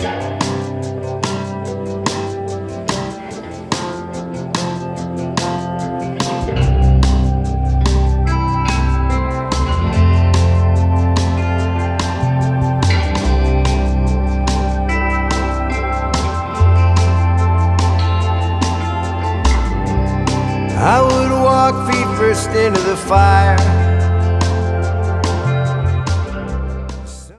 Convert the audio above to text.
I would walk feet first into the fire,